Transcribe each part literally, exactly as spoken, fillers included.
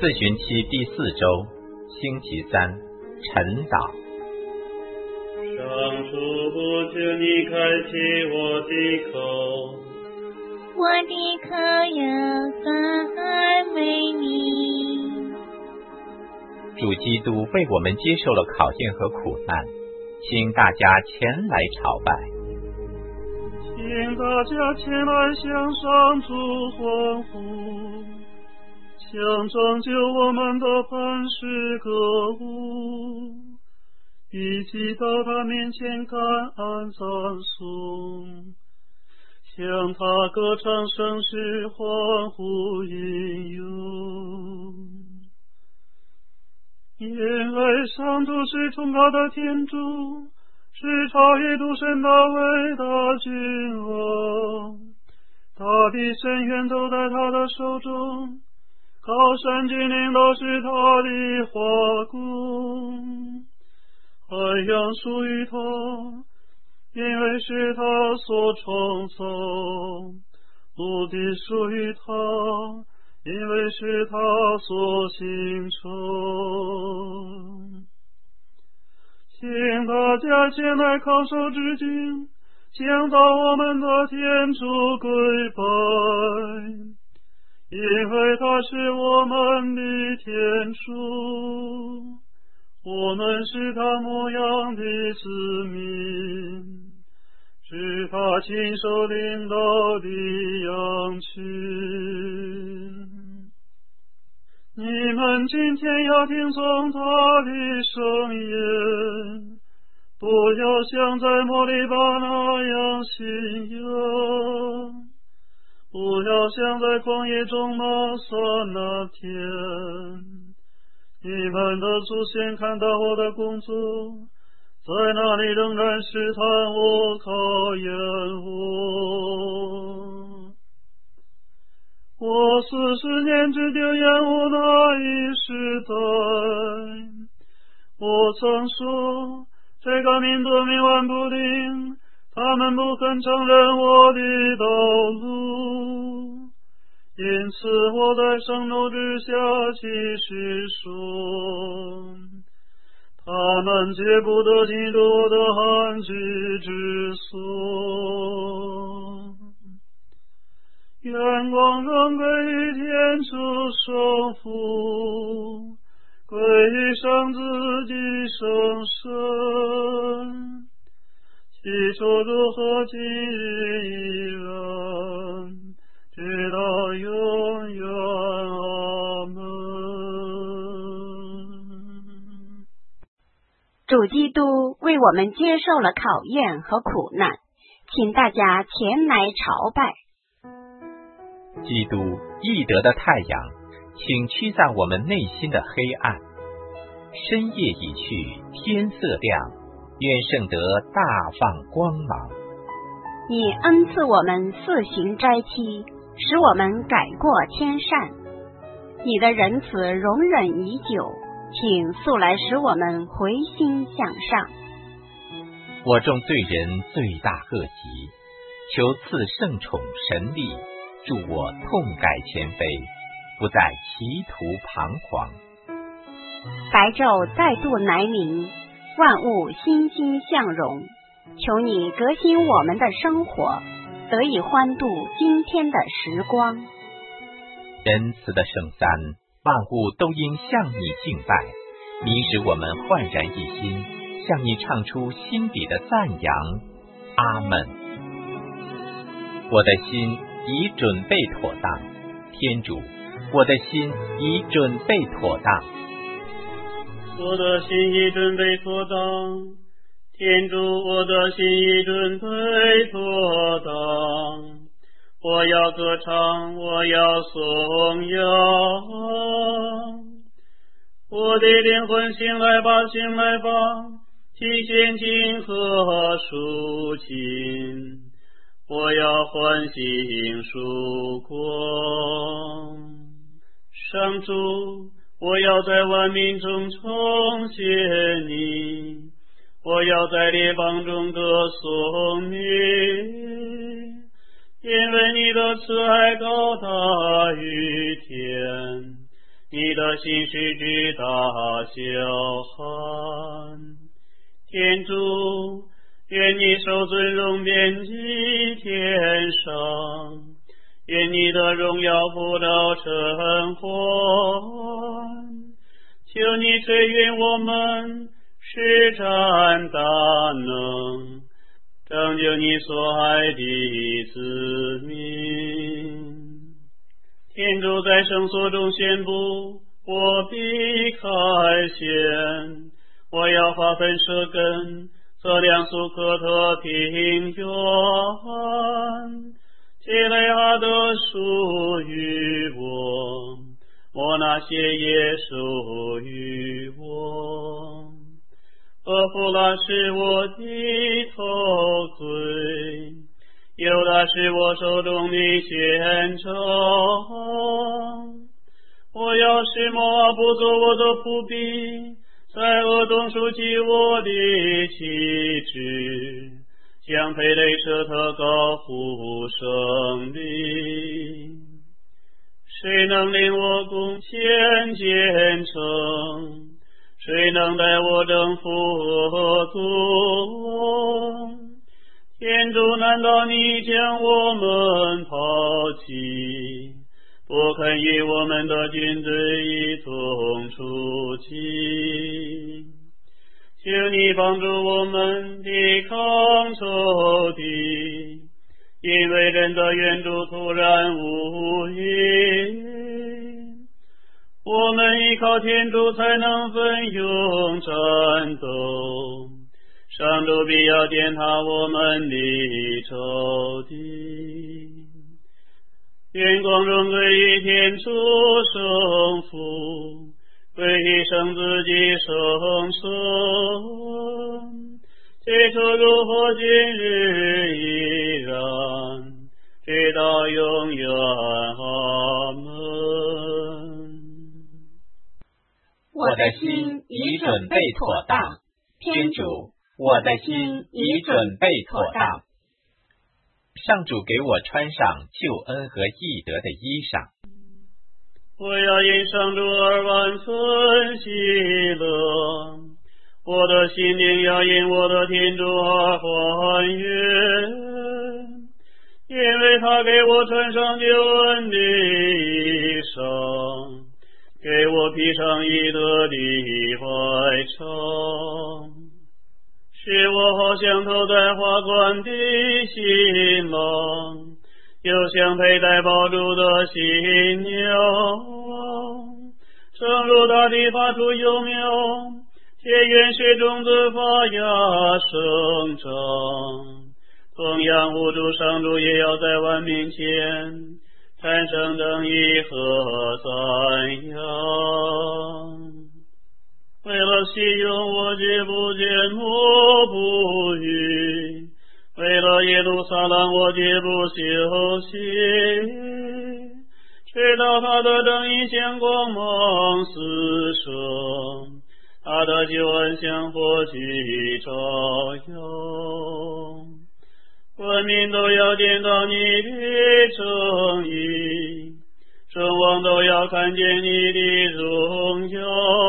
四旬期第四周，星期三，晨祷。 上主，求你开启我的口， 我的口有赞美你。 主基督为我们接受了考验和苦难，请大家前来朝拜。 请大家前来向上主欢呼，向拯救我们的磐石歌舞，一起到他面前感恩赞颂，向他歌唱圣诗，欢呼吟咏。因为上主是崇高的天主，是超越诸神的伟大君王，大地深渊都在他的手中，高山峻岭都是他的华宫。海洋属于他，因为是他所创造；陆地属于他，因为是他所形成。请大家前来叩首致敬，向到我们的天主跪拜，因为他是我们的天主，我们是他模样的子民，是他亲手领导的羊群。你们今天要听从他的声音，不要像在摩利巴那样信仰，不要像在旷野中玛撒那天。你们的祖先看到我的工作，在那里仍然试探我，考验我。我四十年之久厌恶那一时代，我曾说这个民族冥顽不灵，他们不肯承认我的道路，因此我在盛怒之下起誓说，他们绝不得进入我的安居之所。愿光荣归于天主圣父，归于圣子及圣神，起初如何，今日依然，直到永远。阿门。 主基督为我们接受了考验和苦难，请大家前来朝拜。 基督义德的太阳，请驱散我们内心的黑暗。深夜已去，天色亮，愿圣德大放光芒。 你恩赐我们四行斋期，使我们改过迁善。你的仁慈容忍已久，请速来使我们回心向上。 我众罪人罪大恶极，求赐圣宠神力，助我痛改前非，不再歧途彷徨。 白昼再度来临，万物欣欣向荣，求你革新我们的生活，得以欢度今天的时光。 仁慈的圣三，万物都应向你敬拜，你使我们焕然一新，向你唱出心底的赞扬。阿们。我的心已准备妥当，天主，我的心已准备妥当。 我的心已准备妥当，天主，我的心已准备妥当。我要歌唱，我要颂扬，我的灵魂醒来吧，醒来吧，提献金和抒情，我要欢欣曙光。上主，我要在万民中称谢你，我要在列邦中歌颂你，因为你的慈爱高大于天， 你的心是直大小寒。天主，愿你受尊荣遍及天上，愿你的荣耀普照尘寰。求你垂允我们，施展大能，拯救你所爱的子民。天主在圣所中宣布，我必开显，我要发分舌根，测量苏克特平原，切雷阿德属于我，我那些也属于我。厄弗拉是我的头盔，犹大是我手中的宪章。我要使摩阿布做我的仆婢，在俄东竖起我的旗帜，将佩雷彻特高呼胜利。谁能令我攻陷坚城？谁能带我征服恶毒？天主，难道你将我们抛弃，不肯与我们的军队一同出击？求你帮助我们抵抗仇敌，因为人的援助突然无影。我们依靠天主才能奋勇战斗，上主必要践踏我们的仇敌。愿光荣归于天主圣父，归于圣子及圣神，起初如何今日依然，直到永远。阿门。 我的心已准备妥当，天主，我的心已准备妥当。上主给我穿上救恩和义德的衣裳。 我要因上主而万分喜乐，我的心灵要因我的天主而欢悦，因为他给我穿上救恩的衣裳，给我披上义德的外裳，使我好像头戴华冠的新郎，又像佩戴宝珠的新娘。正如大地发出幼苗，田园使种子发芽生长，同样无主上主也要在万民前产生正义和赞扬。为了喜用我绝不缄默不语，为了耶路撒冷我绝不休息，直到他的正义像光芒四射，他的救恩像火炬照耀。万民都要见到你的正义，众王都要看见你的荣耀。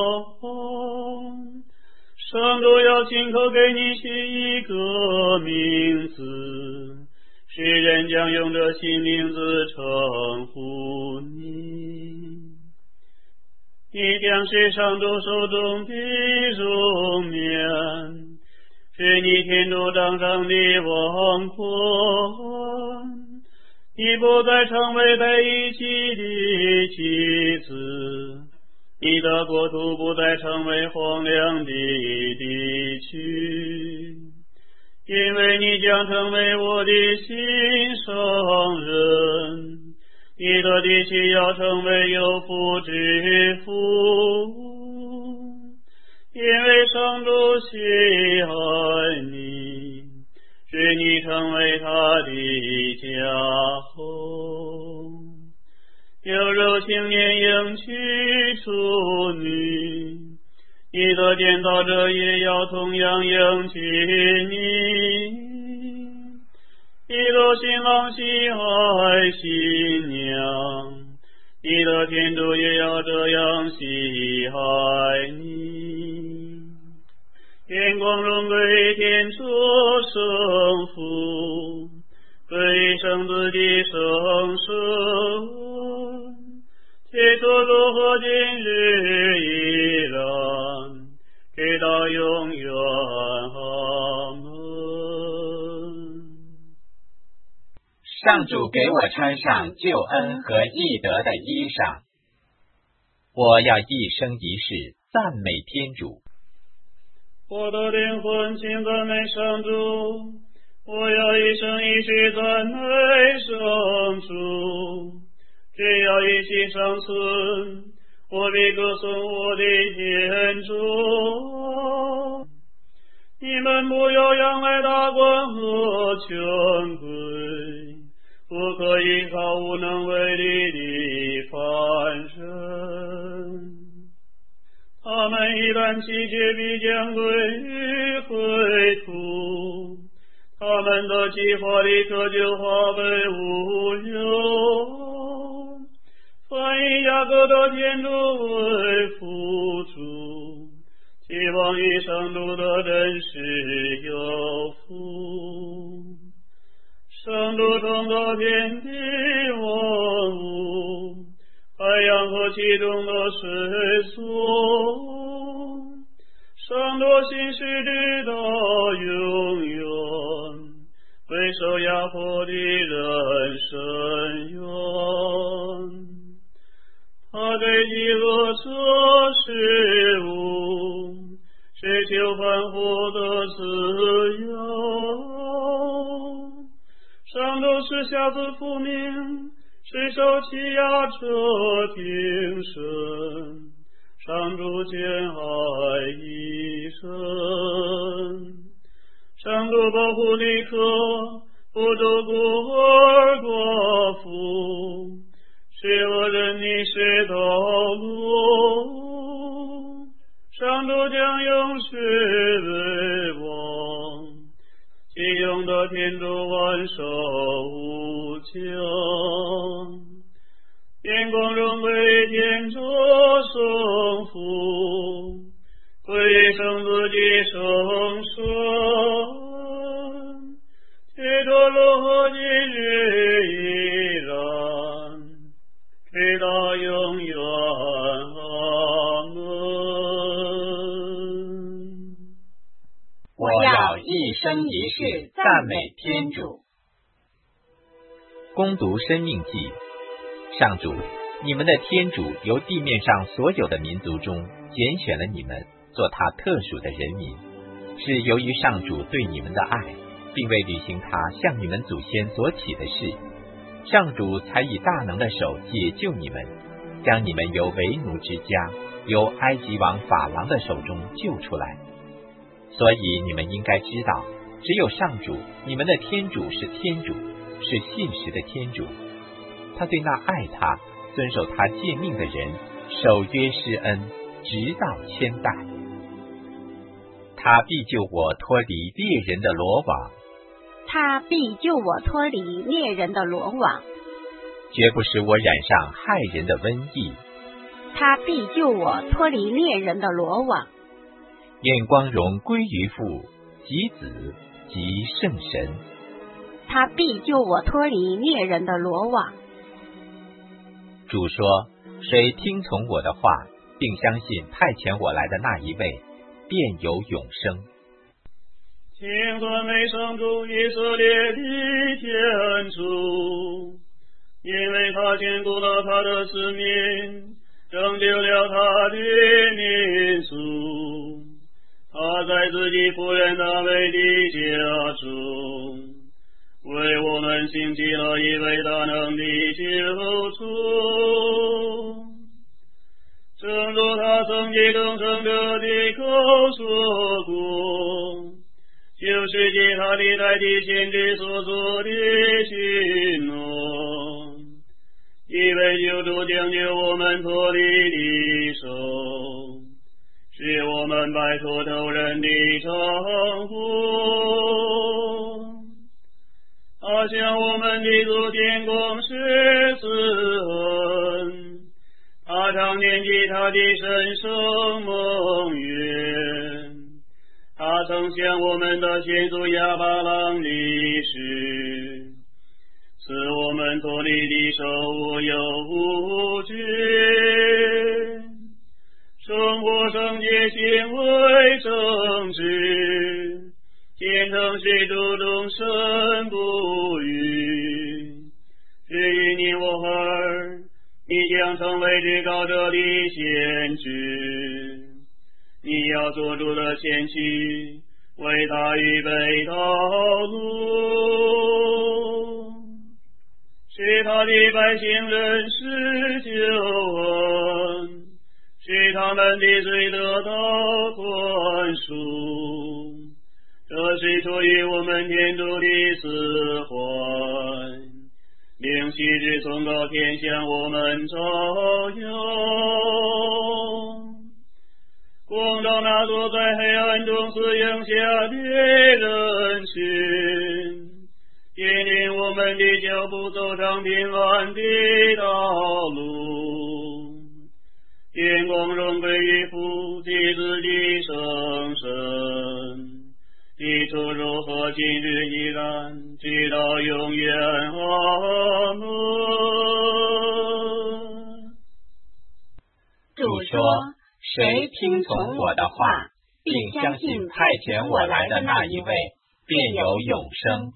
上主要亲口给你取一个名字，世人将用这新名字称呼你。你将是上主手中的荣冕，是你天主掌上的王冠。你不再成为被遗弃的妻子，你的国土不再成为荒凉的地区，因为你将成为我的心上人，你的地区要成为有福之福，因为上主喜爱你，使你成为他的家后。犹如青年迎娶处女，你的建造者也要同样迎娶你。一如新郎喜爱新娘， 你的天主也要这样喜爱你。愿光荣归天主圣父，归圣子的圣神，起初如何今日依然，直到永远。阿门。 上主给我穿上救恩和义德的衣裳，我要一生一世赞美天主。 我的灵魂请赞美上主，我要一生一世赞美上主。只要一息尚存，我必歌颂我的天主。你们不要仰赖大官和权贵，不可依靠无能为力的凡人。他们一旦弃绝，必将归于秽土，他们的计划立刻就化为乌有。凡以雅各的天主为辅助，期望与上主的真实有福。上主创造天地万物，海洋和其中的水所，上主心事直到永远，为受压迫的人伸冤。他给饥饿者食物，是求凡夫的自由。上主是下子复命，是受欺压者挺身，上主兼爱一生。上主保护立刻，扶助孤儿寡妇，使恶人逆势道路。上主将永世为王，其用的天主万寿无疆。愿光荣归天主圣父，归圣子的圣神，起初如何今日依然，直到永远。阿门。 我要一生一世赞美天主。恭读生命记。上主，你们的天主由地面上所有的民族中拣选了你们，做他特属的人民，是由于上主对你们的爱，并为履行他向你们祖先所起的事，上主才以大能的手解救你们，将你们由为奴之家，由埃及王法郎的手中救出来。所以你们应该知道，只有上主你们的天主是天主，是信实的天主。他对那爱他、遵守他诫命的人守约施恩，直到千代。他必救我脱离猎人的罗网， 他必救我脱离猎人的罗网， 绝不使我染上害人的瘟疫。 他必救我脱离猎人的罗网。 愿光荣归于父、及子、及圣神。 他必救我脱离猎人的罗网。 主说：谁听从我的话，并相信派遣我来的那一位，便有永生。 请赞美上主以色列的天主，因为他眷顾了他的子民，拯救了他的民族。他在自己仆人大卫的家中，为我们兴起了一位大能的救主。正如他曾经众生者的口说过，就是借他的代替先知所做的许诺，一位救主将救我们脱离敌手，使我们摆脱仇人的掌握。他向我们的祖先广施慈恩， 献给他的神圣盟约。他曾向我们的先祖亚伯朗立誓，使我们脱离的手无有无惧，生活圣洁，行为正直，见证水主终身不渝。至于你我儿，你将成为至高者的先知，你要做主的前妻，为他预备道路，使他的百姓认识救恩，使他们的罪得到宽恕。这是出于我们天主的慈怀，令昔日从高天向我们照耀，光照那躲在黑暗中死荫下的人群，引领我们的脚步走上平安的道路。愿光荣归于父及子的圣神，起初如何，今日依然，直到永远。阿门。 主说：谁听从我的话，并相信派遣我来的那一位，便有永生。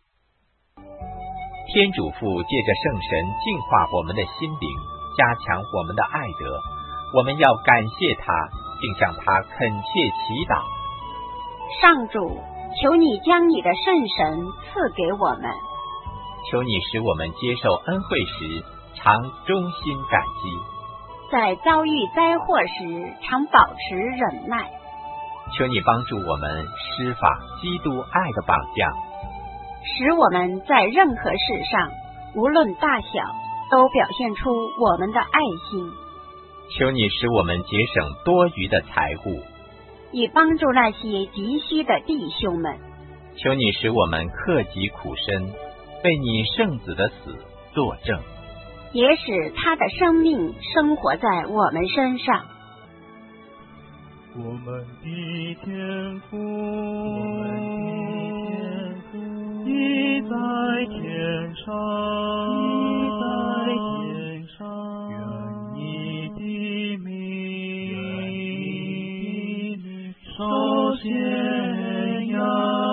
天主父借着圣神净化我们的心灵，加强我们的爱德。我们要感谢他，并向他恳切祈祷。 上主，求你将你的圣神赐给我们， 求你使我们接受恩惠时常衷心感激， 在遭遇灾祸时常保持忍耐。 求你帮助我们施法基督爱的榜样， 使我们在任何事上，无论大小，都表现出我们的爱心。 求你使我们节省多余的财物， 以帮助那些急需的弟兄们。 求你使我们克己苦身，为你圣子的死作证， 也使他的生命生活在我们身上。 我们的天父，你在天上，你在天上，愿你的名受宣扬，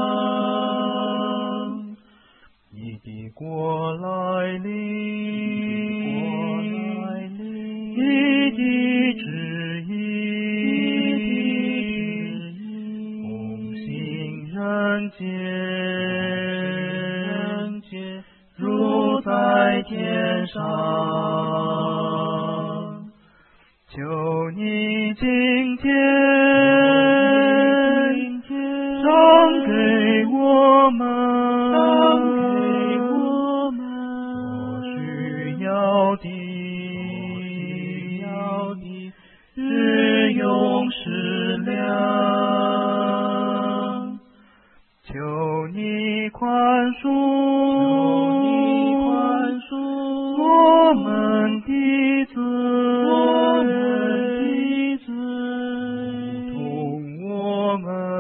你的国来临，你的旨意奉行人间，如在天上。求你今天赏给我们所需要的日用食粮，求你宽恕我们的罪，同我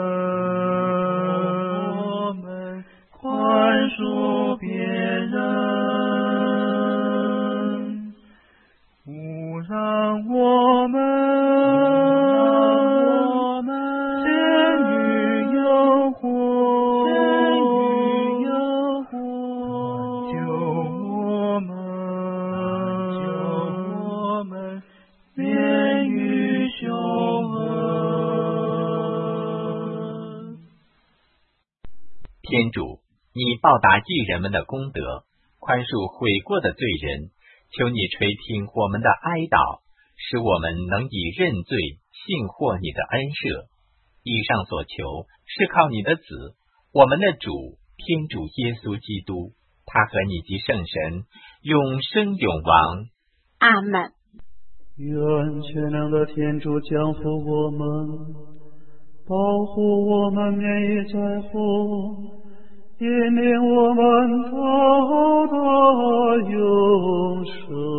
们宽恕别人，勿让我们陷于诱惑，救我们免于凶恶。 天主，你报答义人们的功德，宽恕悔过的罪人，求你垂听我们的哀悼，使我们能以认罪信获你的恩赦。以上所求是靠你的子，我们的主天主耶稣基督，他和你及圣神永生永王。 阿们。 愿全能的天主降福我们，保护我们免于灾祸，引领我们到达永生。